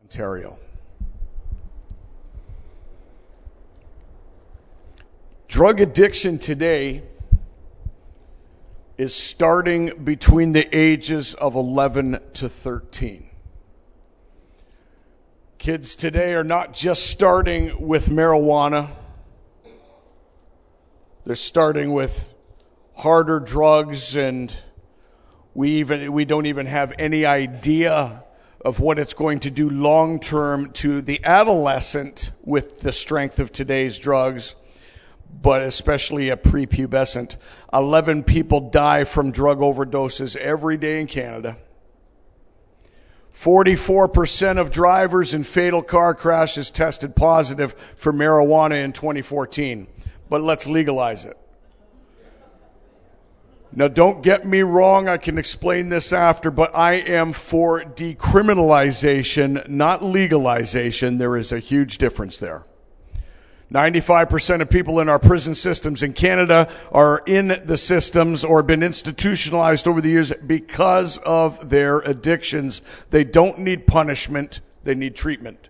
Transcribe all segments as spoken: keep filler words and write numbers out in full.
Ontario. Drug addiction today is starting between the ages of eleven to thirteen. Kids today are not just starting with marijuana. They're starting with harder drugs, and we even we don't even have any idea of what it's going to do long term to the adolescent with the strength of today's drugs, but especially a prepubescent. eleven people die from drug overdoses every day in Canada. forty-four percent of drivers in fatal car crashes tested positive for marijuana in twenty fourteen. But let's legalize it. Now, don't get me wrong, I can explain this after, but I am for decriminalization, not legalization. There is a huge difference there. ninety-five percent of people in our prison systems in Canada are in the systems or been institutionalized over the years because of their addictions. They don't need punishment, they need treatment.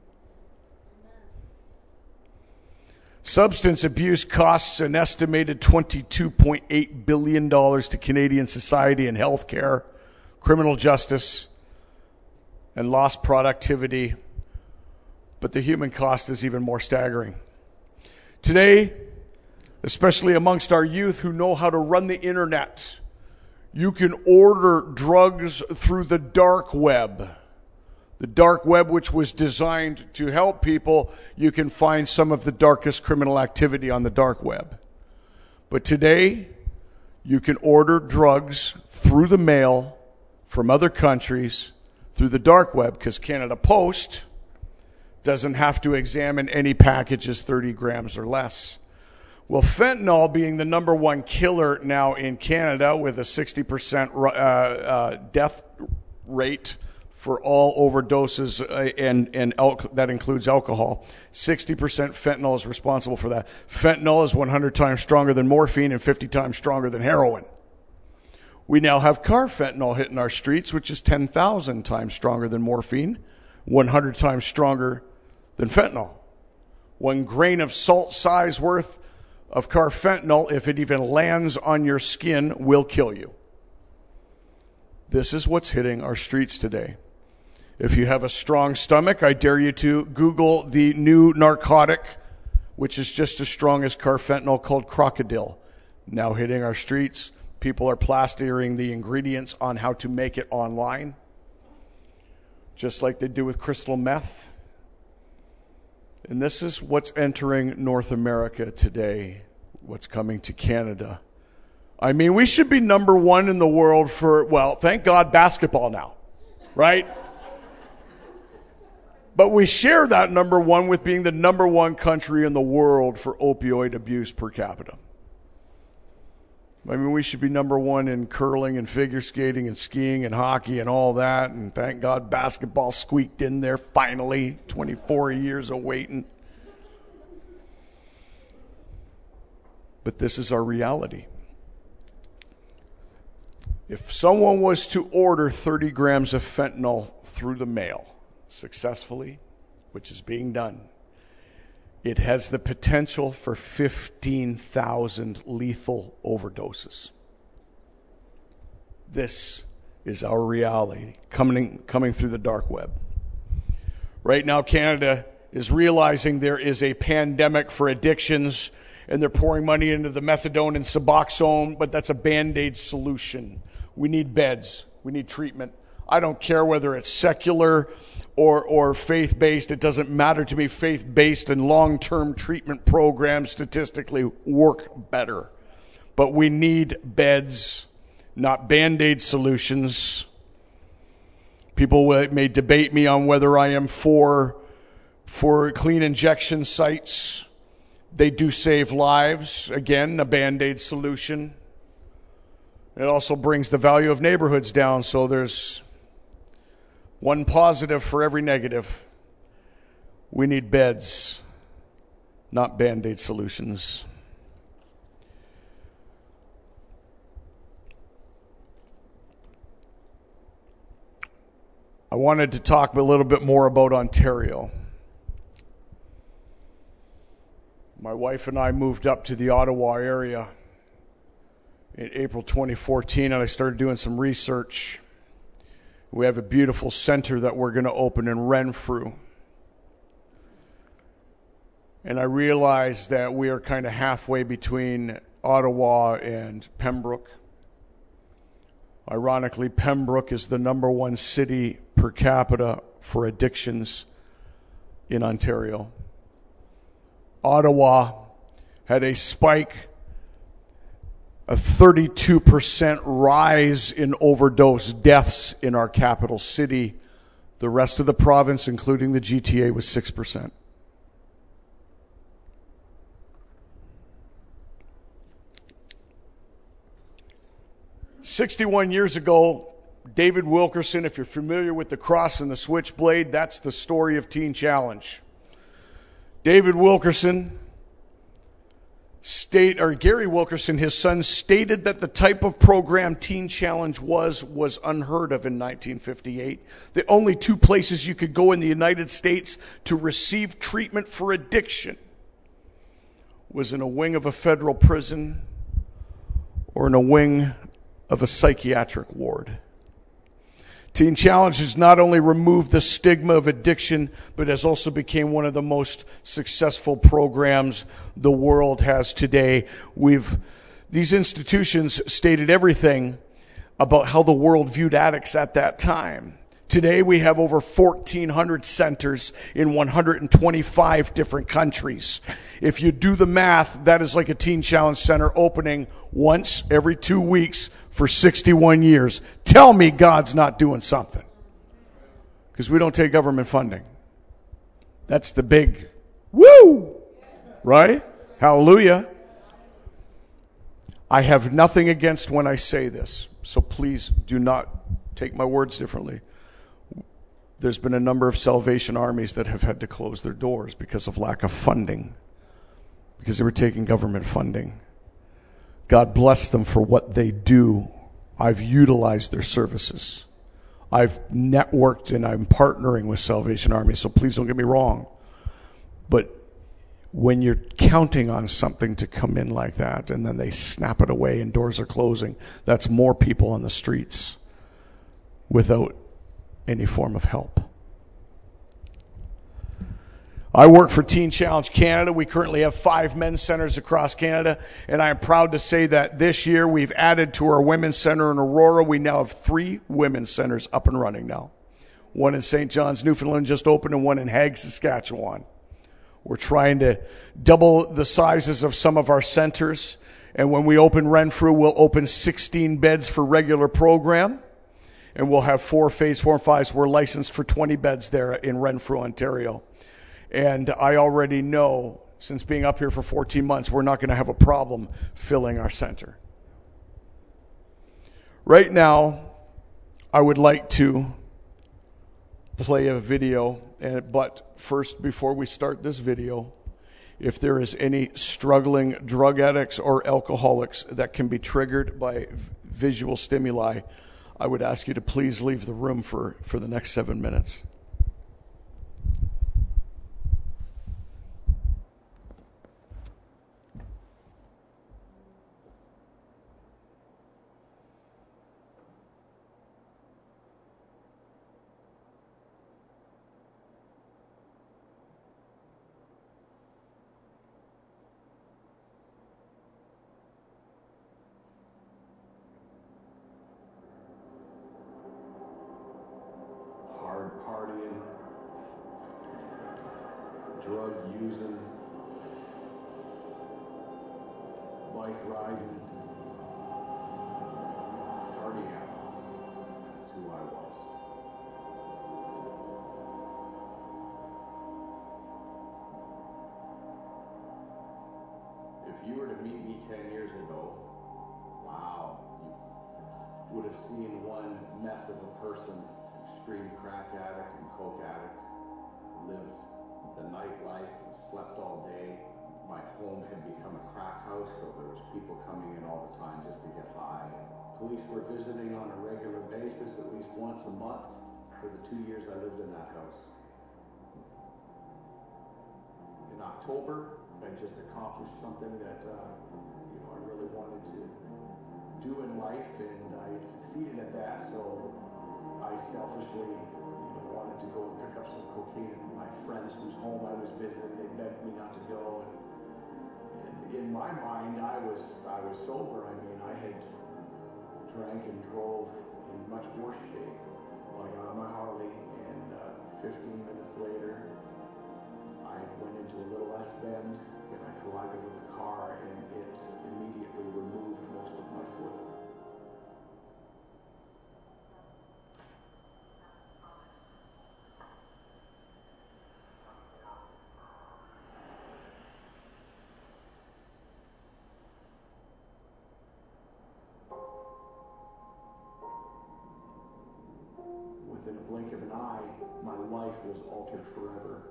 Substance abuse costs an estimated twenty-two point eight billion dollars to Canadian society in healthcare, criminal justice, and lost productivity. But the human cost is even more staggering. Today, especially amongst our youth who know how to run the internet, you can order drugs through the dark web. The dark web, which was designed to help people, you can find some of the darkest criminal activity on the dark web. But today, you can order drugs through the mail from other countries through the dark web because Canada Post doesn't have to examine any packages thirty grams or less. Well, fentanyl being the number one killer now in Canada with a sixty percent uh, uh, death rate for all overdoses, uh, and, and al- that includes alcohol. sixty percent fentanyl is responsible for that. Fentanyl is one hundred times stronger than morphine and fifty times stronger than heroin. We now have carfentanil hitting our streets, which is ten thousand times stronger than morphine, one hundred times stronger than fentanyl. One grain of salt size worth of carfentanil, if it even lands on your skin, will kill you. This is what's hitting our streets today. If you have a strong stomach, I dare you to Google the new narcotic, which is just as strong as carfentanil, called Crocodile. Now hitting our streets. People are plastering the ingredients on how to make it online, just like they do with crystal meth. And this is what's entering North America today, what's coming to Canada. I mean, we should be number one in the world for, well, thank God, basketball now, right? But we share that number one with being the number one country in the world for opioid abuse per capita. I mean, we should be number one in curling and figure skating and skiing and hockey and all that. And thank God basketball squeaked in there finally, twenty-four years of waiting. But this is our reality. If someone was to order thirty grams of fentanyl through the mail successfully, which is being done, it has the potential for fifteen thousand lethal overdoses. This is our reality coming, coming through the dark web. Right now, Canada is realizing there is a pandemic for addictions, and they're pouring money into the methadone and Suboxone, but that's a Band-Aid solution. We need beds. We need treatment. I don't care whether it's secular or or faith-based. It doesn't matter to me. Faith-based and long-term treatment programs statistically work better. But we need beds, not Band-Aid solutions. People may debate me on whether I am for, for clean injection sites. They do save lives. Again, a Band-Aid solution. It also brings the value of neighborhoods down, so there's one positive for every negative. We need beds, not Band-Aid solutions. I wanted to talk a little bit more about Ontario. My wife and I moved up to the Ottawa area in April twenty fourteen, and I started doing some research. We have a beautiful center that we're going to open in Renfrew. And I realized that we are kind of halfway between Ottawa and Pembroke. Ironically, Pembroke is the number one city per capita for addictions in Ontario. Ottawa had a spike, a thirty-two percent rise in overdose deaths in our capital city. The rest of the province, including the G T A, was six percent. sixty-one years ago, David Wilkerson, if you're familiar with the cross and the switchblade, that's the story of Teen Challenge. David Wilkerson, state, or Gary Wilkerson, his son, stated that the type of program Teen Challenge was, was unheard of in nineteen fifty-eight. The only two places you could go in the United States to receive treatment for addiction was in a wing of a federal prison or in a wing of a psychiatric ward. Teen Challenge has not only removed the stigma of addiction, but has also become one of the most successful programs the world has today. We've, these institutions stated everything about how the world viewed addicts at that time. Today we have over fourteen hundred centers in one hundred twenty-five different countries. If you do the math, that is like a Teen Challenge Center opening once every two weeks for sixty-one years. Tell me God's not doing something. Because we don't take government funding. That's the big woo, right? Hallelujah. I have nothing against when I say this, so please do not take my words differently. There's been a number of Salvation Armies that have had to close their doors because of lack of funding, because they were taking government funding. God bless them for what they do. I've utilized their services. I've networked and I'm partnering with Salvation Army, so please don't get me wrong. But when you're counting on something to come in like that and then they snap it away and doors are closing, that's more people on the streets without any form of help. I work for Teen Challenge Canada. We currently have five men's centers across Canada, and I am proud to say that this year we've added to our women's center in Aurora. We now have three women's centers up and running now. One in Saint John's, Newfoundland just opened, and one in Hague, Saskatchewan. We're trying to double the sizes of some of our centers, and when we open Renfrew, we'll open sixteen beds for regular program. And we'll have four phase four and fives. We're licensed for twenty beds there in Renfrew, Ontario. And I already know, since being up here for fourteen months, we're not going to have a problem filling our center. Right now, I would like to play a video. And, but first, before we start this video, if there is any struggling drug addicts or alcoholics that can be triggered by visual stimuli, I would ask you to please leave the room for, for the next seven minutes. Partying, drug using, bike riding, party out. That's who I was. If you were to meet me ten years ago, wow, you would have seen one mess of a person. Extreme crack addict and coke addict, lived the nightlife and slept all day. My home had become a crack house, so there was people coming in all the time just to get high. Police were visiting on a regular basis, at least once a month, for the two years I lived in that house. In October, I just accomplished something that uh, you know I really wanted to do in life, and I succeeded at that. So I selfishly, you know, wanted to go and pick up some cocaine. And my friends whose home I was visiting, they begged me not to go. And, and in my mind, I was I was sober. I mean, I had drank and drove in much worse shape, like on my Harley. And uh, fifteen minutes later, I went into a little S bend, and I collided with a car, and it immediately removed most of my foot. Within a blink of an eye, my life was altered forever.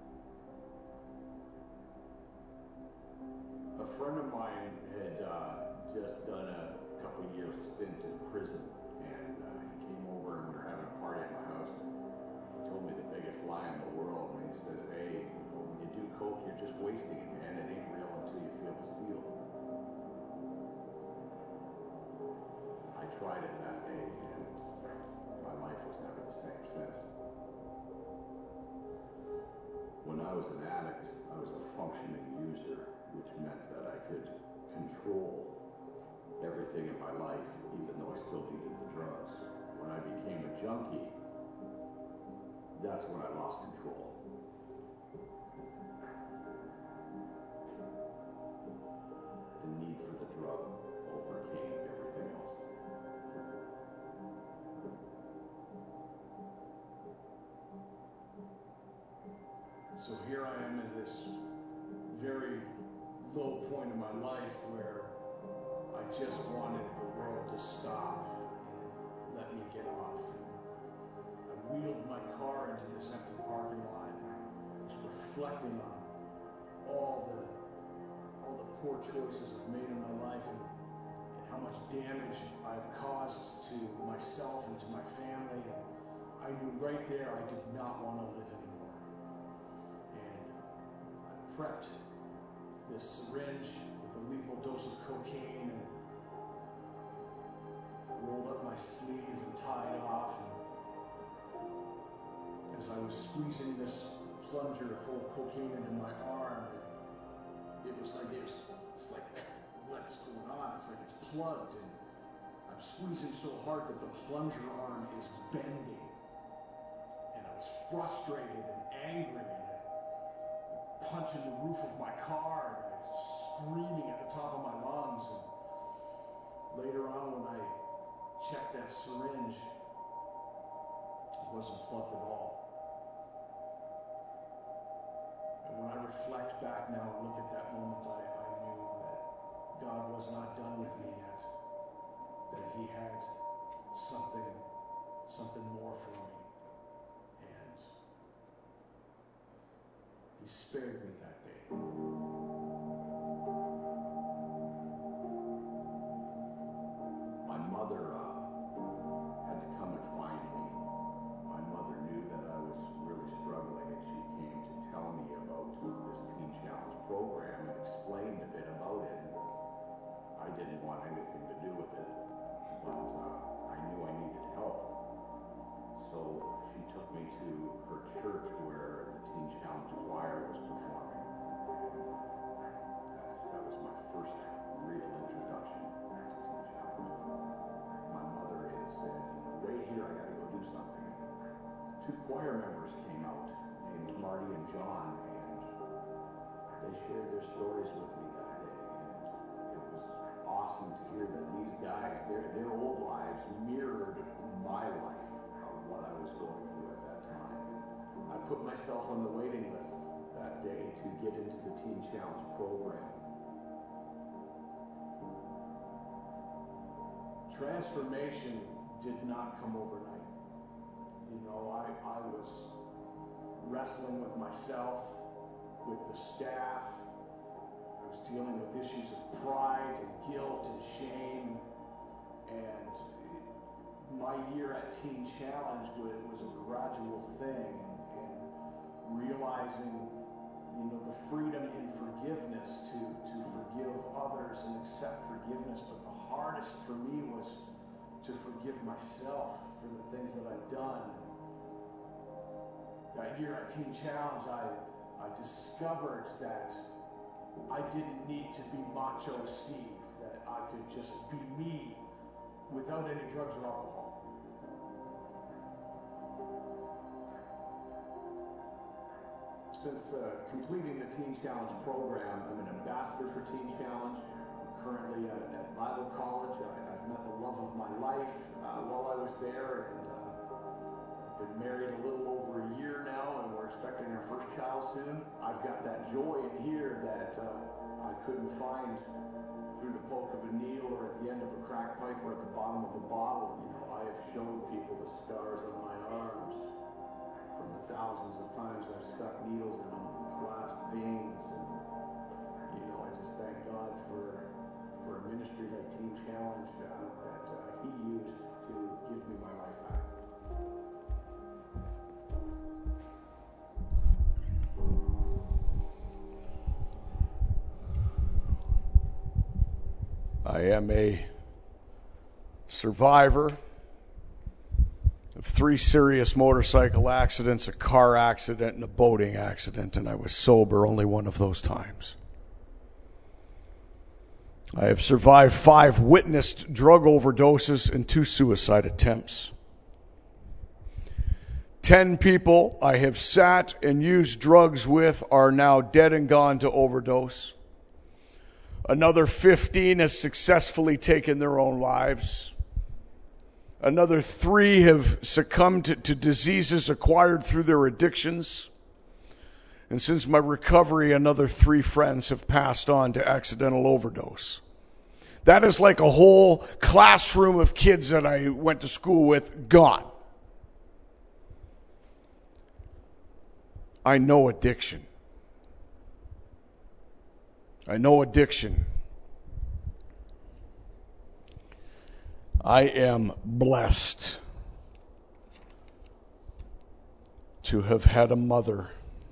A friend of mine had uh, just done a couple years stint in prison, and uh, he came over and we were having a party at my house. He told me the biggest lie in the world, and he says, "Hey, you know, when you do coke, you're just wasting it, man. It ain't real until you feel the steel." I tried it that day, and my life was never the same since. When I was an addict, I was a functioning user, which meant that I could control everything in my life, even though I still needed the drugs. When I became a junkie, that's when I lost control. The need for the drug overcame everything else. So here I am at this very low point in my life where I just wanted the world to stop and let me get off. I wheeled my car into this empty parking lot, just reflecting on all the all the poor choices I've made in my life, and, and how much damage I've caused to myself and to my family. And I knew right there I did not want to live anymore. Prepped this syringe with a lethal dose of cocaine and rolled up my sleeve and tied off. And as I was squeezing this plunger full of cocaine into my arm, it was like it was, it's like, what's going on? It's like it's plugged, and I'm squeezing so hard that the plunger arm is bending. And I was frustrated and angry, and punching the roof of my car and screaming at the top of my lungs. And later on, when I checked that syringe, it wasn't plugged at all. And when I reflect back now and look at that moment, I, I knew that God was not done with me yet, that He had something, something more for me. He spared me that day. My mother uh, had to come and find me. My mother knew that I was really struggling, and she came to tell me about this Teen Challenge program and explained a bit about it. And I didn't want anything to do with it, but uh, I knew I needed help. So she took me to her church where the Teen Challenge choir was performing. That's, that was my first real introduction to Teen Challenge. My mother had said, you know, wait here, I gotta go do something. And two choir members came out named Marty and John, and they shared their stories with me that day. And it was awesome to hear that these guys, their, their old lives mirrored my life. What I was going through at that time. I put myself on the waiting list that day to get into the Teen Challenge program. Transformation did not come overnight. You know, I, I was wrestling with myself, with the staff. I was dealing with issues of pride and guilt and shame, and my year at Teen Challenge was, was a gradual thing, and, and realizing, you know, the freedom in forgiveness to, to forgive others and accept forgiveness. But the hardest for me was to forgive myself for the things that I've done. That year at Teen Challenge, I, I discovered that I didn't need to be Macho Steve, that I could just be me without any drugs or alcohol. Since uh, completing the Teen Challenge program, I'm an ambassador for Teen Challenge. I'm currently at, at Bible College. I, I've met the love of my life uh, while I was there, and uh, been married a little over a year now, and we're expecting our first child soon. I've got that joy in here that uh, I couldn't find through the poke of a needle or at the end of a crack pipe or at the bottom of a bottle. You know, I have shown people the scars on my arms from the thousands of times I've stuck needles in them, collapsed veins, and you know, I just thank God for for a ministry like Teen Challenge uh, that uh, He used to give me my life back. I am a survivor of three serious motorcycle accidents, a car accident, and a boating accident, and I was sober only one of those times. I have survived five witnessed drug overdoses and two suicide attempts. Ten people I have sat and used drugs with are now dead and gone to overdose. Another fifteen has successfully taken their own lives. Another three have succumbed to, to diseases acquired through their addictions. And since my recovery, another three friends have passed on to accidental overdose. That is like a whole classroom of kids that I went to school with gone. I know addiction. I know addiction. I am blessed to have had a mother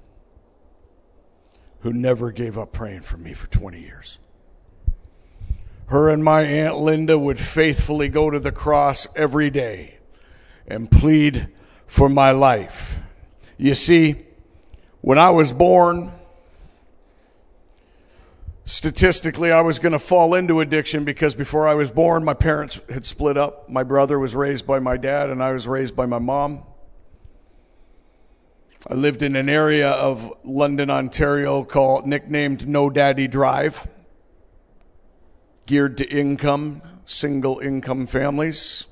who never gave up praying for me for twenty years. Her and my Aunt Linda would faithfully go to the cross every day and plead for my life. You see, when I was born, statistically, I was going to fall into addiction because before I was born, my parents had split up. My brother was raised by my dad, and I was raised by my mom. I lived in an area of London, Ontario called, nicknamed No Daddy Drive, geared to income, single income families.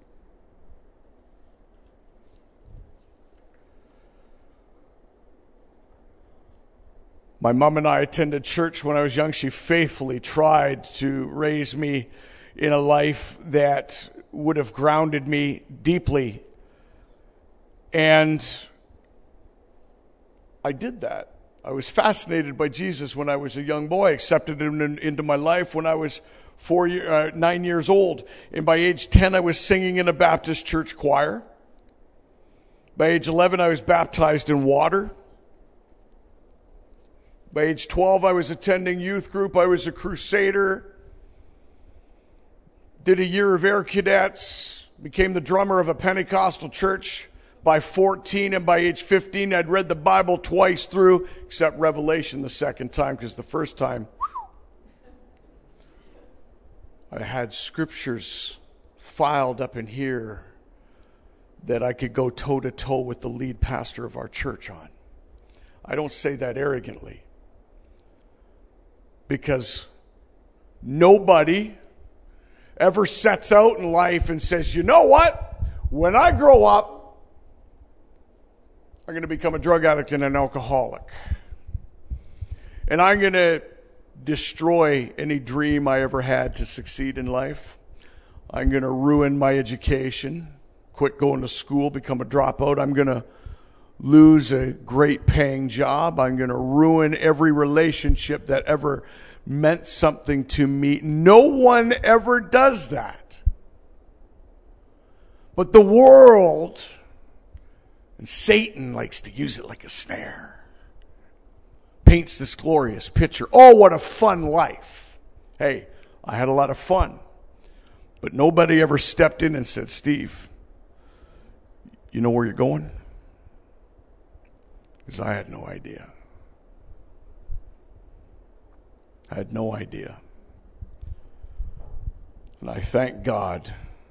My mom and I attended church when I was young. She faithfully tried to raise me in a life that would have grounded me deeply. And I did that. I was fascinated by Jesus when I was a young boy, accepted him in, into my life when I was four year, uh, nine years old. And by age ten, I was singing in a Baptist church choir. By age eleven, I was baptized in water. By age twelve, I was attending youth group. I was a crusader. Did a year of Air Cadets. Became the drummer of a Pentecostal church. By fourteen and by age fifteen, I'd read the Bible twice through, except Revelation the second time, because the first time, I had scriptures filed up in here that I could go toe-to-toe with the lead pastor of our church on. I don't say that arrogantly, because nobody ever sets out in life and says, you know what? When I grow up, I'm going to become a drug addict and an alcoholic. And I'm going to destroy any dream I ever had to succeed in life. I'm going to ruin my education, quit going to school, become a dropout. I'm going to lose a great paying job. I'm going to ruin every relationship that ever meant something to me. No one ever does that. But the world and Satan likes to use it like a snare. Paints this glorious picture. Oh, what a fun life. Hey, I had a lot of fun. But nobody ever stepped in and said, Steve, you know where you're going? Because I had no idea. I had no idea. And I thank God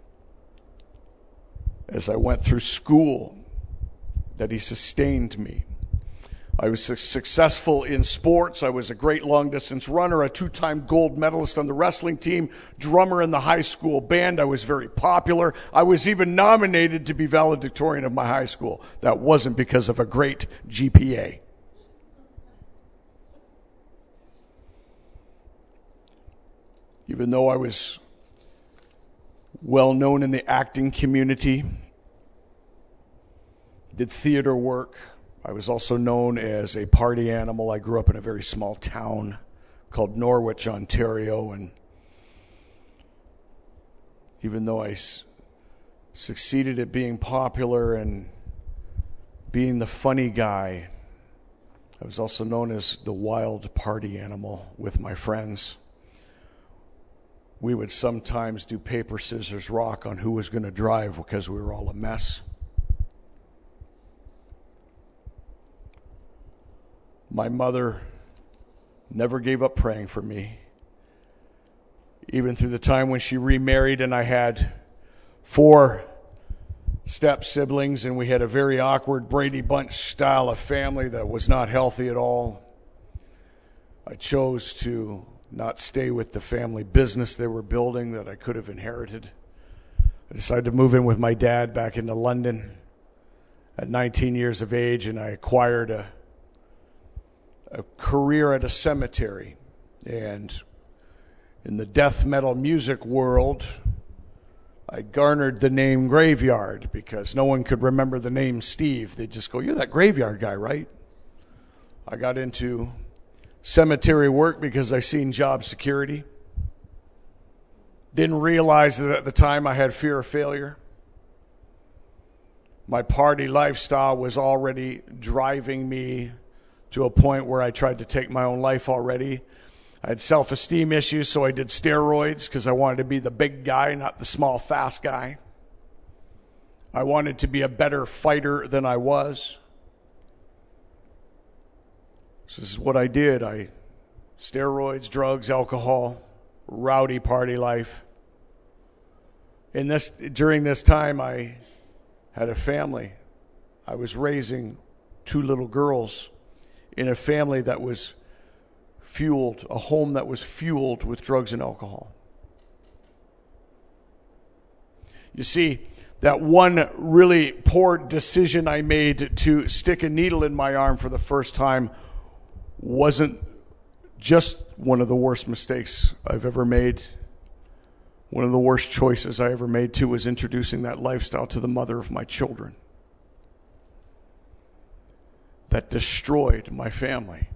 as I went through school that he sustained me. I was successful in sports. I was a great long-distance runner, a two-time gold medalist on the wrestling team, drummer in the high school band. I was very popular. I was even nominated to be valedictorian of my high school. That wasn't because of a great G P A. Even though I was well known in the acting community, did theater work, I was also known as a party animal. I grew up in a very small town called Norwich, Ontario, and even though I s- succeeded at being popular and being the funny guy, I was also known as the wild party animal with my friends. We would sometimes do paper, scissors, rock on who was going to drive because we were all a mess. My mother never gave up praying for me. Even through the time when she remarried and I had four step siblings and we had a very awkward Brady Bunch style of family that was not healthy at all. I chose to not stay with the family business they were building that I could have inherited. I decided to move in with my dad back into London at nineteen years of age, and I acquired a a career at a cemetery. And in the death metal music world, I garnered the name Graveyard because no one could remember the name Steve. They'd just go, "You're that Graveyard guy, right?" I got into cemetery work because I seen job security. Didn't realize that at the time I had fear of failure. My party lifestyle was already driving me to a point where I tried to take my own life already. I had self-esteem issues, so I did steroids because I wanted to be the big guy, not the small, fast guy. I wanted to be a better fighter than I was. So this is what I did. I steroids, drugs, alcohol, rowdy party life. In this, during this time, I had a family. I was raising two little girls in a family that was fueled, a home that was fueled with drugs and alcohol. You see, that one really poor decision I made to stick a needle in my arm for the first time wasn't just one of the worst mistakes I've ever made. One of the worst choices I ever made, too, was introducing that lifestyle to the mother of my children. That destroyed my family.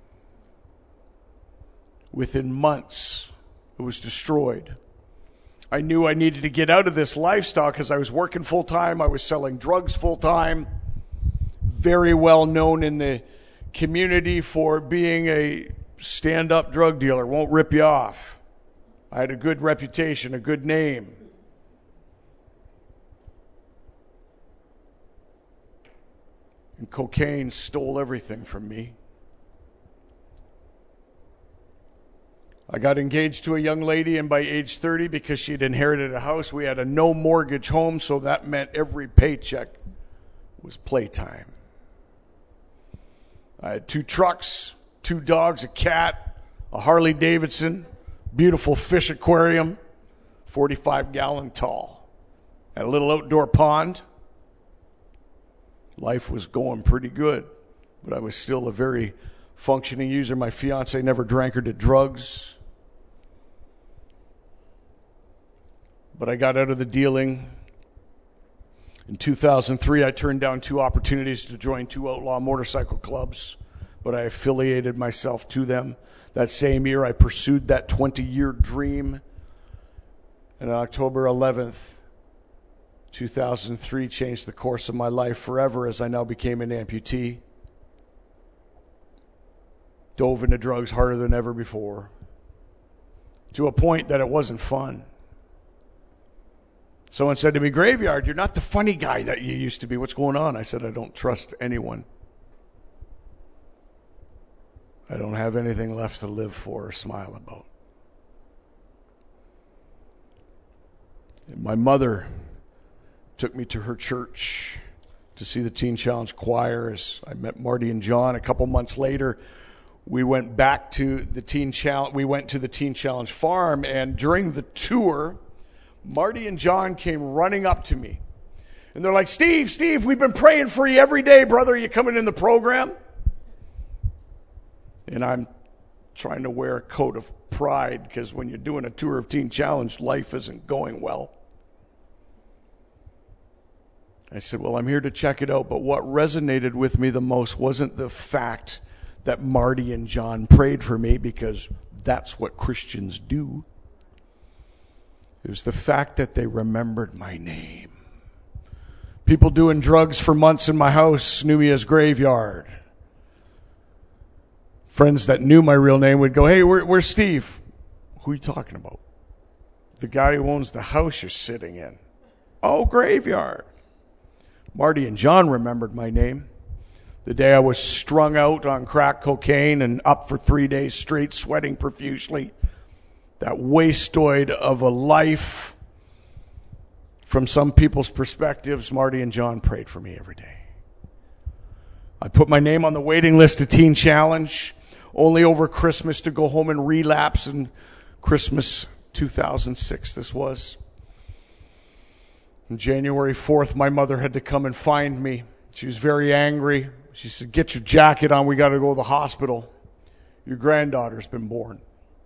Within months, it was destroyed. I knew I needed to get out of this lifestyle because I was working full-time. I was selling drugs full-time. Very well known in the community for being a stand-up drug dealer. Won't rip you off. I had a good reputation, a good name. And cocaine stole everything from me. I got engaged to a young lady, and by age thirty, because she'd inherited a house, we had a no mortgage home, so that meant every paycheck was playtime. I had two trucks, two dogs, a cat, a Harley Davidson, beautiful fish aquarium, forty-five gallon tall, and a little outdoor pond. Life was going pretty good, but I was still a very functioning user. My fiance never drank or did drugs. But I got out of the dealing. In two thousand three, I turned down two opportunities to join two outlaw motorcycle clubs, but I affiliated myself to them. That same year, I pursued that twenty-year dream. And on October eleventh, two thousand three changed the course of my life forever as I now became an amputee. Dove into drugs harder than ever before, to a point that it wasn't fun. Someone said to me, Graveyard, you're not the funny guy that you used to be. What's going on? I said, I don't trust anyone. I don't have anything left to live for or smile about. And my mother took me to her church to see the Teen Challenge Choir. As I met Marty and John a couple months later, we went back to the Teen Challenge. We went to the Teen Challenge farm, and during the tour, Marty and John came running up to me. And they're like, Steve, Steve, we've been praying for you every day, brother. Are you coming in the program? And I'm trying to wear a coat of pride because when you're doing a tour of Teen Challenge, life isn't going well. I said, well, I'm here to check it out. But what resonated with me the most wasn't the fact that Marty and John prayed for me, because that's what Christians do. It was the fact that they remembered my name. People doing drugs for months in my house knew me as Graveyard. Friends that knew my real name would go, hey, where, where's Steve? Who are you talking about? The guy who owns the house you're sitting in. Oh, Graveyard. Marty and John remembered my name. The day I was strung out on crack cocaine and up for three days straight, sweating profusely. That wasteoid of a life. From some people's perspectives, Marty and John prayed for me every day. I put my name on the waiting list of Teen Challenge, only over Christmas to go home and relapse. In Christmas two thousand six, this was. On January fourth, my mother had to come and find me. She was very angry. She said, get your jacket on, we got to go to the hospital. Your granddaughter's been born.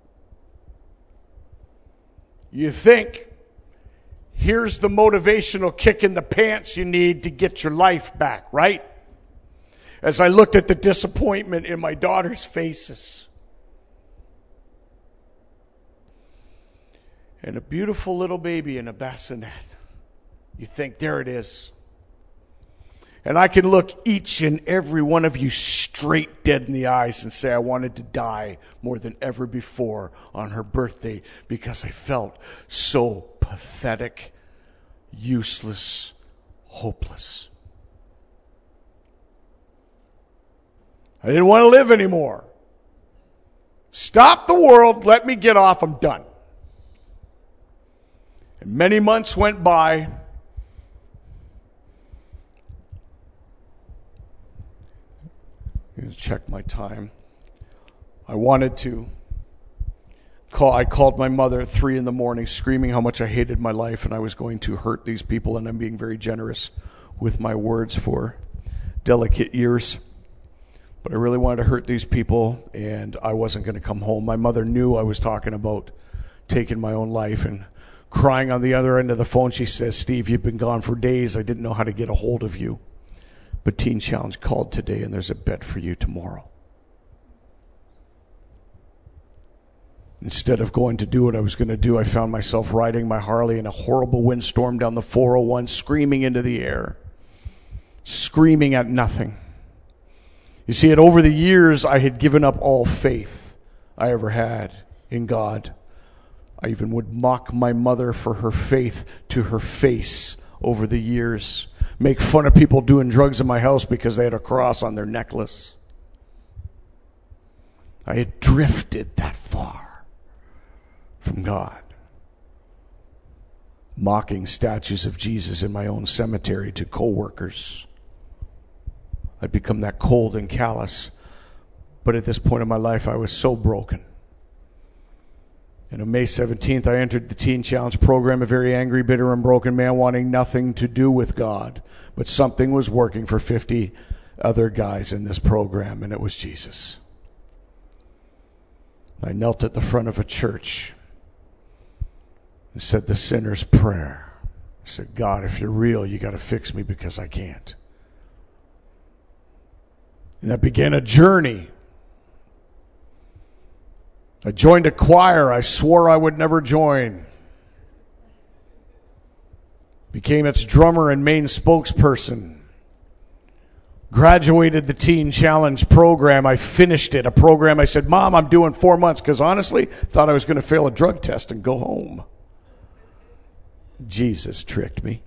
You think, here's the motivational kick in the pants you need to get your life back, right? As I looked at the disappointment in my daughter's faces. And a beautiful little baby in a bassinet. You think, there it is. And I can look each and every one of you straight dead in the eyes and say I wanted to die more than ever before on her birthday because I felt so pathetic, useless, hopeless. I didn't want to live anymore. Stop the world, let me get off, I'm done. And many months went by. Check my time. I wanted to call. I called my mother at three in the morning, screaming how much I hated my life and I was going to hurt these people. And I'm being very generous with my words for delicate ears. But I really wanted to hurt these people, and I wasn't going to come home. My mother knew I was talking about taking my own life, and crying on the other end of the phone, she says, Steve, you've been gone for days. I didn't know how to get a hold of you. But Teen Challenge called today, and there's a bed for you tomorrow. Instead of going to do what I was going to do, I found myself riding my Harley in a horrible windstorm down the four oh one, screaming into the air, screaming at nothing. You see, over the years, I had given up all faith I ever had in God. I even would mock my mother for her faith to her face over the years. Make fun of people doing drugs in my house because they had a cross on their necklace. I had drifted that far from God. Mocking statues of Jesus in my own cemetery to co-workers. I'd become that cold and callous. But at this point in my life, I was so broken. And on May seventeenth, I entered the Teen Challenge program, a very angry, bitter, and broken man wanting nothing to do with God. But something was working for fifty other guys in this program, and it was Jesus. I knelt at the front of a church and said the sinner's prayer. I said, God, if you're real, you got to fix me because I can't. And that began a journey. I joined a choir I swore I would never join. Became its drummer and main spokesperson. Graduated the Teen Challenge program. I finished it. A program I said, Mom, I'm doing four months because honestly, thought I was going to fail a drug test and go home. Jesus tricked me.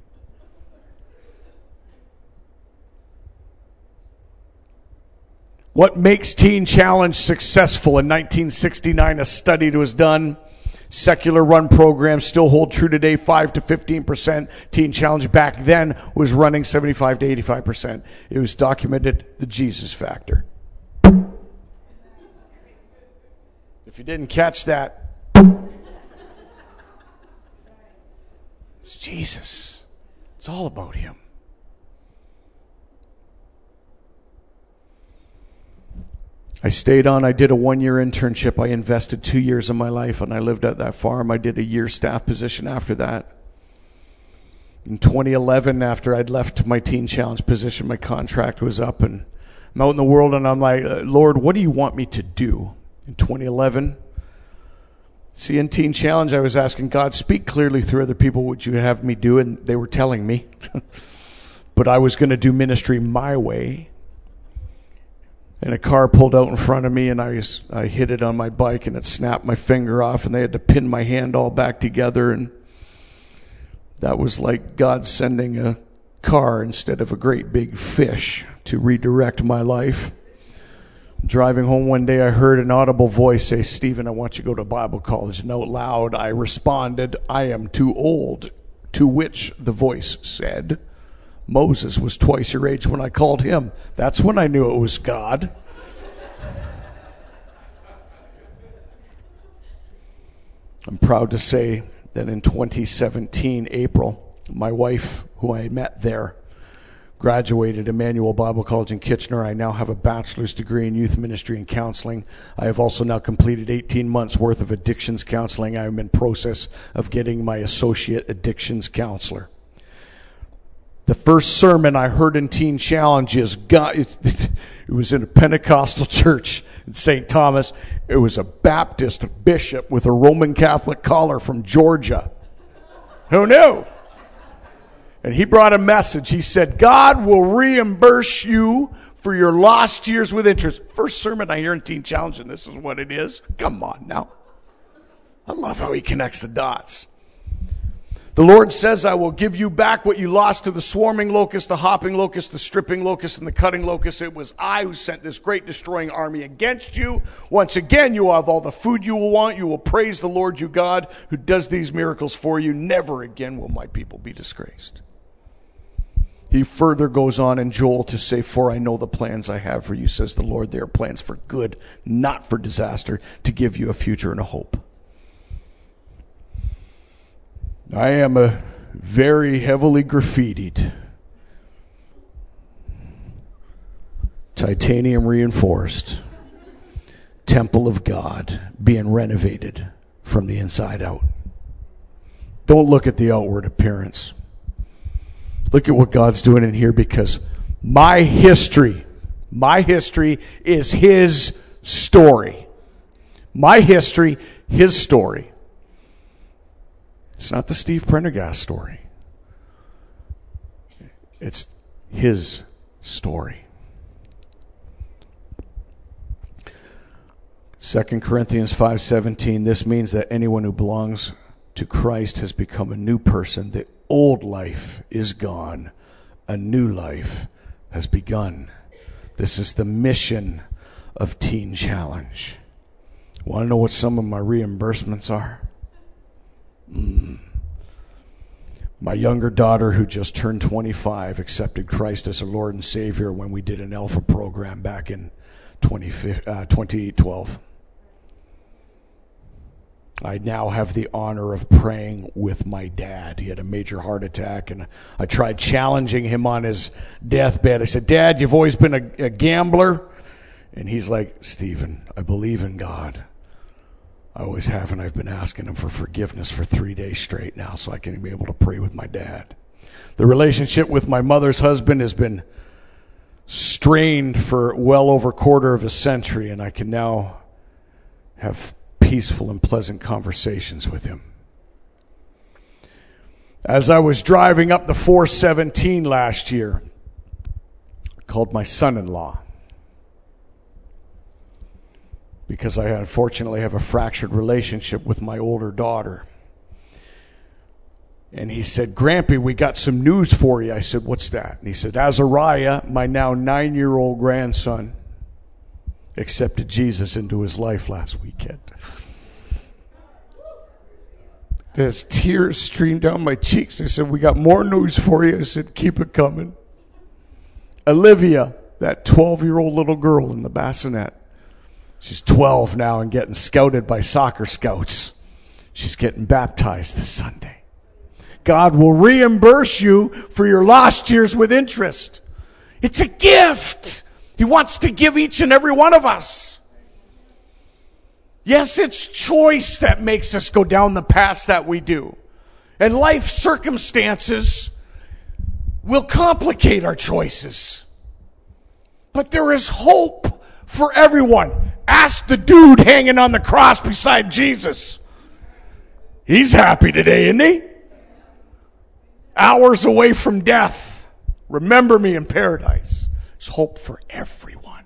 What makes Teen Challenge successful? In nineteen sixty-nine, a study was done. Secular run programs still hold true today, five to fifteen percent. Teen Challenge back then was running seventy-five to eighty-five percent. It was documented, the Jesus factor. If you didn't catch that, it's Jesus. It's all about him. I stayed on. I did a one-year internship. I invested two years of my life, and I lived at that farm. I did a year staff position after that. In twenty eleven, after I'd left my Teen Challenge position, my contract was up, and I'm out in the world, and I'm like, Lord, what do you want me to do? In twenty eleven, see, in Teen Challenge, I was asking God, speak clearly through other people what you have me do, and they were telling me. But I was going to do ministry my way. And a car pulled out in front of me, and I was, I hit it on my bike, and it snapped my finger off, and they had to pin my hand all back together. And that was like God sending a car instead of a great big fish to redirect my life. Driving home one day, I heard an audible voice say, Stephen, I want you to go to Bible college. And out loud, I responded, I am too old. To which the voice said, Moses was twice your age when I called him. That's when I knew it was God. I'm proud to say that in twenty seventeen, April, my wife, who I met there, graduated Emmanuel Bible College in Kitchener. I now have a bachelor's degree in youth ministry and counseling. I have also now completed eighteen months worth of addictions counseling. I am in process of getting my associate addictions counselor. The first sermon I heard in Teen Challenge is God. It, it, it was in a Pentecostal church in Saint Thomas. It was a Baptist bishop with a Roman Catholic collar from Georgia. Who knew? And he brought a message. He said, God will reimburse you for your lost years with interest. First sermon I hear in Teen Challenge, and this is what it is. Come on now. I love how he connects the dots. The Lord says, I will give you back what you lost to the swarming locust, the hopping locust, the stripping locust, and the cutting locust. It was I who sent this great destroying army against you. Once again, you will have all the food you will want. You will praise the Lord your God who does these miracles for you. Never again will my people be disgraced. He further goes on in Joel to say, for I know the plans I have for you, says the Lord. They are plans for good, not for disaster, to give you a future and a hope. I am a very heavily graffitied, titanium reinforced temple of God being renovated from the inside out. Don't look at the outward appearance. Look at what God's doing in here, because my history, my history is his story. My history, his story. It's not the Steve Prendergast story. It's his story. Second Corinthians five seventeen, this means that anyone who belongs to Christ has become a new person. The old life is gone. A new life has begun. This is the mission of Teen Challenge. Want to know what some of my reimbursements are? Mm. My younger daughter, who just turned twenty-five, accepted Christ as her Lord and Savior when we did an Alpha program back in twenty twelve. I now have the honor of praying with my dad. He had a major heart attack, and I tried challenging him on his deathbed. I said, Dad, you've always been a, a gambler. And he's like, Stephen, I believe in God. I always have, and I've been asking him for forgiveness for three days straight now so I can be able to pray with my dad. The relationship with my mother's husband has been strained for well over a quarter of a century, and I can now have peaceful and pleasant conversations with him. As I was driving up the four seventeen last year, I called my son-in-law because I unfortunately have a fractured relationship with my older daughter. And he said, Grampy, we got some news for you. I said, what's that? And he said, Azariah, my now nine-year-old grandson, accepted Jesus into his life last weekend. As tears streamed down my cheeks, I said, we got more news for you. I said, keep it coming. Olivia, that twelve-year-old little girl in the bassinet, she's twelve now and getting scouted by soccer scouts. She's getting baptized this Sunday. God will reimburse you for your lost years with interest. It's a gift. He wants to give each and every one of us. Yes, it's choice that makes us go down the paths that we do. And life circumstances will complicate our choices. But there is hope for everyone. Ask the dude hanging on the cross beside Jesus. He's happy today, isn't he? Hours away from death. Remember me in paradise. There's hope for everyone.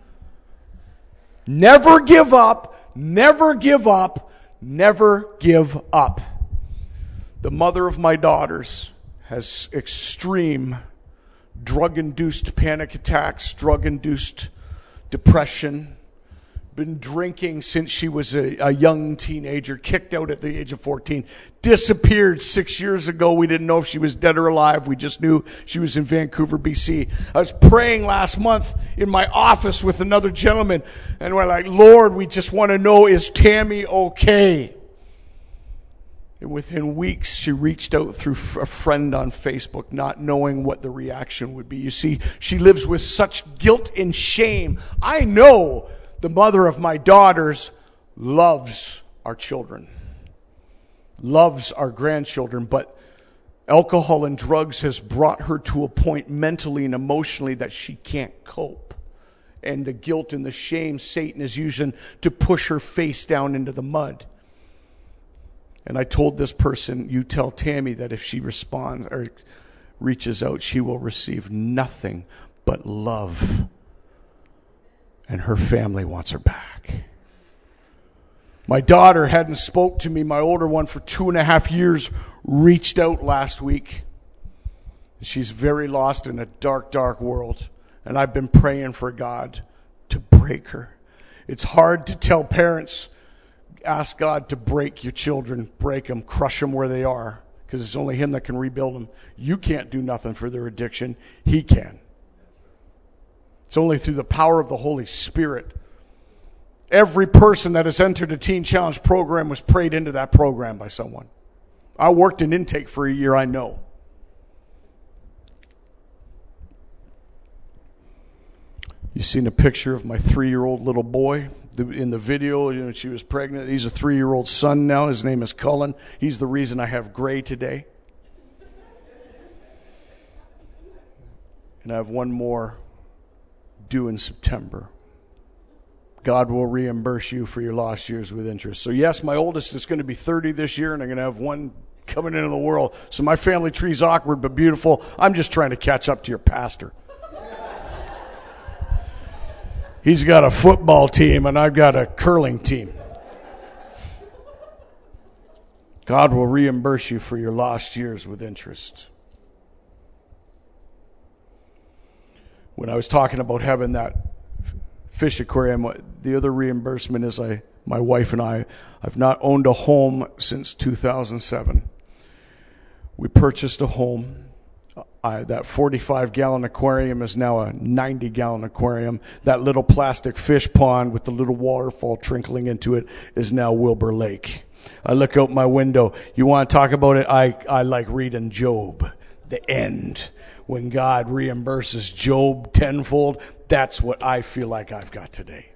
Never give up. Never give up. Never give up. The mother of my daughters has extreme drug-induced panic attacks, drug-induced depression, been drinking since she was a, a young teenager, kicked out at the age of fourteen, disappeared six years ago. We didn't know if she was dead or alive. We just knew she was in Vancouver, B C. I was praying last month in my office with another gentleman, and we're like, Lord, we just want to know, is Tammy okay? And within weeks, she reached out through a friend on Facebook, not knowing what the reaction would be. You see, she lives with such guilt and shame. I know the mother of my daughters loves our children, loves our grandchildren, but alcohol and drugs has brought her to a point mentally and emotionally that she can't cope. And the guilt and the shame Satan is using to push her face down into the mud. And I told this person, you tell Tammy that if she responds or reaches out, she will receive nothing but love. And her family wants her back. My daughter hadn't spoke to me, my older one, for two and a half years, reached out last week. She's very lost in a dark, dark world. And I've been praying for God to break her. It's hard to tell parents, ask God to break your children, break them, crush them where they are, because it's only Him that can rebuild them. You can't do nothing for their addiction. He can. It's only through the power of the Holy Spirit. Every person that has entered a Teen Challenge program was prayed into that program by someone. I worked in intake for a year, I know. You seen a picture of my three-year-old little boy in the video? You know, she was pregnant. He's a three-year-old son now. His name is Cullen. He's the reason I have gray today. And I have one more due in September. God will reimburse you for your lost years with interest. So yes, my oldest is going to be thirty this year, and I'm going to have one coming into the world. So my family tree's awkward but beautiful. I'm just trying to catch up to your pastor. He's got a football team, and I've got a curling team. God will reimburse you for your lost years with interest. When I was talking about having that fish aquarium, the other reimbursement is I, my wife and I, I've not owned a home since two thousand seven. We purchased a home. I, that forty-five gallon aquarium is now a ninety gallon aquarium. That little plastic fish pond with the little waterfall trickling into it is now Wilbur Lake. I look out my window. You want to talk about it? I, I like reading Job, the end. When God reimburses Job tenfold, that's what I feel like I've got today.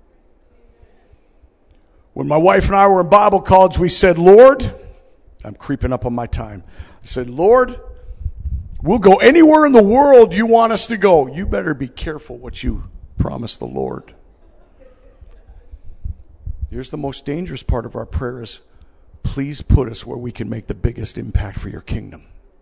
When my wife and I were in Bible college, we said, Lord, I'm creeping up on my time. I said, Lord, we'll go anywhere in the world you want us to go. You better be careful what you promise the Lord. Here's the most dangerous part of our prayer is please put us where we can make the biggest impact for your kingdom.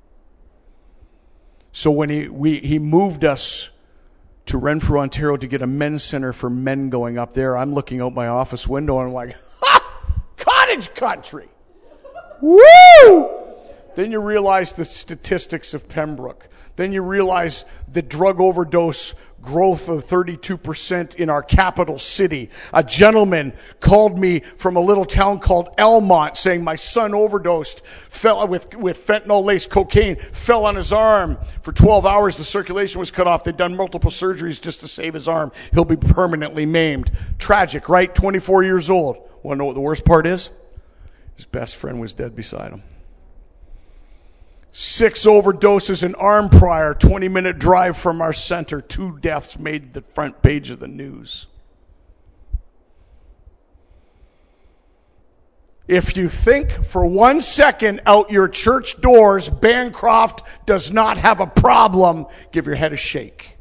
So when he we he moved us to Renfrew, Ontario to get a men's center for men going up there, I'm looking out my office window and I'm like, ha! Cottage country! Woo! Then you realize the statistics of Pembroke. Then you realize the drug overdose growth of thirty-two percent in our capital city. A gentleman called me from a little town called Elmont saying my son overdosed, fell with, with fentanyl-laced cocaine, fell on his arm. For twelve hours, the circulation was cut off. They'd done multiple surgeries just to save his arm. He'll be permanently maimed. Tragic, right? twenty-four years old. Want to know what the worst part is? His best friend was dead beside him. Six overdoses in Arnprior, twenty-minute drive from our center. Two deaths made the front page of the news. If you think for one second out your church doors, Bancroft does not have a problem, give your head a shake.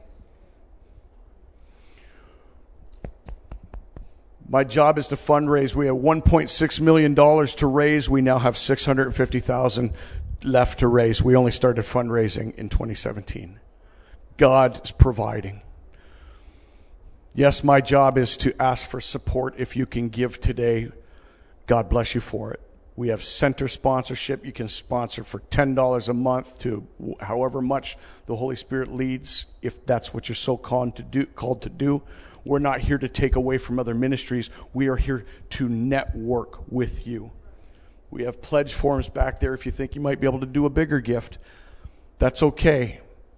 My job is to fundraise. We have one point six million dollars to raise. We now have six hundred fifty thousand dollars left to raise. We only started fundraising in twenty seventeen. God is providing. Yes, my job is to ask for support. If you can give today, God bless you for it. We have center sponsorship. You can sponsor for ten dollars a month to however much the Holy Spirit leads, if that's what you're so called to do. Called to do. We're not here to take away from other ministries. We are here to network with you. We have pledge forms back there if you think you might be able to do a bigger gift. That's okay.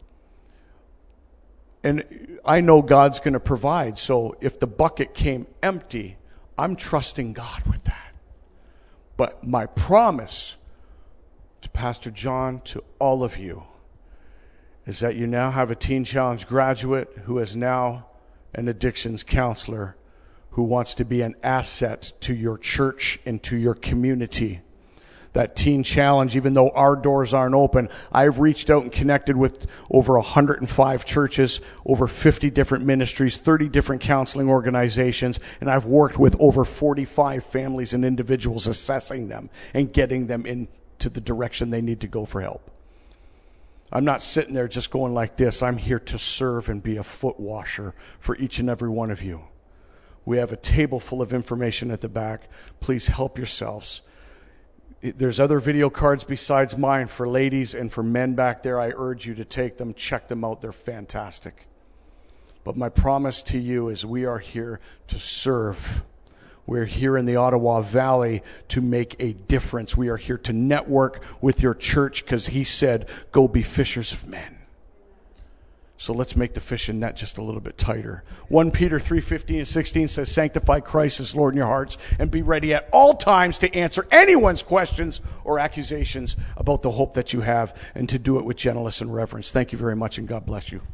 And I know God's going to provide. So if the bucket came empty, I'm trusting God with that. But my promise to Pastor John, to all of you, is that you now have a Teen Challenge graduate who is now an addictions counselor who wants to be an asset to your church and to your community. That Teen Challenge, even though our doors aren't open, I've reached out and connected with over one hundred five churches, over fifty different ministries, thirty different counseling organizations, and I've worked with over forty-five families and individuals, assessing them and getting them into the direction they need to go for help. I'm not sitting there just going like this. I'm here to serve and be a foot washer for each and every one of you. We have a table full of information at the back. Please help yourselves. There's other video cards besides mine for ladies and for men back there. I urge you to take them, check them out. They're fantastic. But my promise to you is we are here to serve. We're here in the Ottawa Valley to make a difference. We are here to network with your church because he said, go be fishers of men. So let's make the fishing net just a little bit tighter. First Peter three fifteen and sixteen says, sanctify Christ as Lord in your hearts and be ready at all times to answer anyone's questions or accusations about the hope that you have, and to do it with gentleness and reverence. Thank you very much, and God bless you.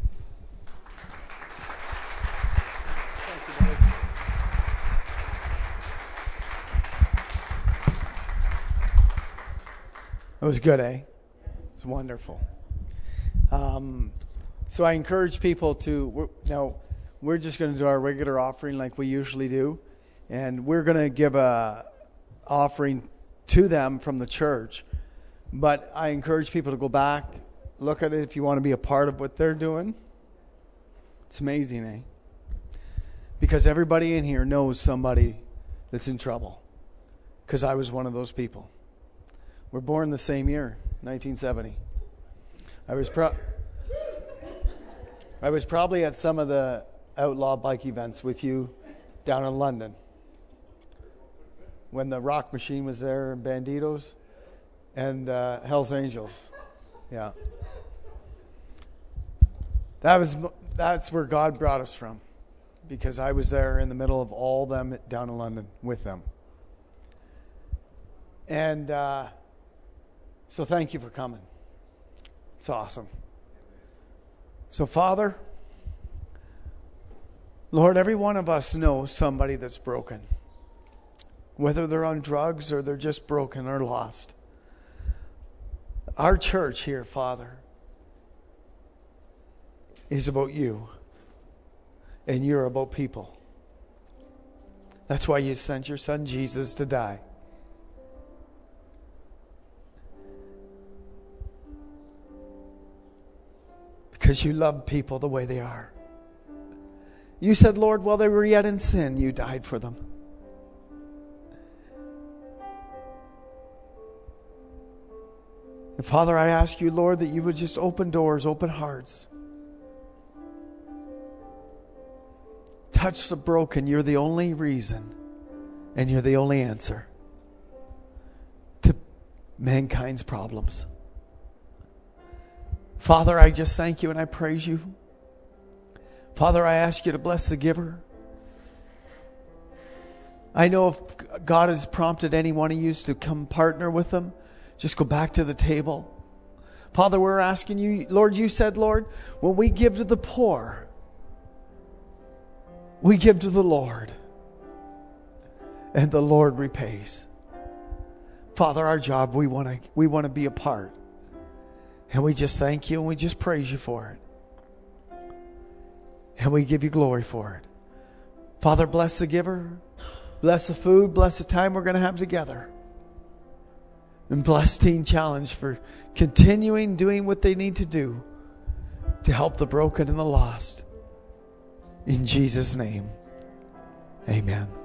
That was good, eh? It's wonderful. Um, so I encourage people to, we're, now, we're just going to do our regular offering like we usually do, and we're going to give a offering to them from the church. But I encourage people to go back, look at it if you want to be a part of what they're doing. It's amazing, eh? Because everybody in here knows somebody that's in trouble. Because I was one of those people. We're born the same year, nineteen seventy. I was pro- I was probably at some of the outlaw bike events with you down in London. When the Rock Machine was there, and Banditos, and uh, Hell's Angels. Yeah. That was that's where God brought us from. Because I was there in the middle of all them down in London with them. And uh, so thank you for coming. It's awesome. So Father, Lord, every one of us knows somebody that's broken. Whether they're on drugs or they're just broken or lost. Our church here, Father, is about you. And you're about people. That's why you sent your son Jesus to die. because you love people the way they are. You said, Lord, while they were yet in sin, you died for them. And Father, I ask you, Lord, that you would just open doors, open hearts. Touch the broken. You're the only reason and you're the only answer to mankind's problems. Father, I just thank you and I praise you. Father, I ask you to bless the giver. I know if God has prompted any one of you to come partner with them, just go back to the table. Father, we're asking you, Lord, you said, Lord, when we give to the poor, we give to the Lord, and the Lord repays. Father, our job, we want to we want to be a part. And we just thank you and we just praise you for it. And we give you glory for it. Father, bless the giver. Bless the food. Bless the time we're going to have together. And bless Teen Challenge for continuing doing what they need to do to help the broken and the lost. In Jesus' name, amen.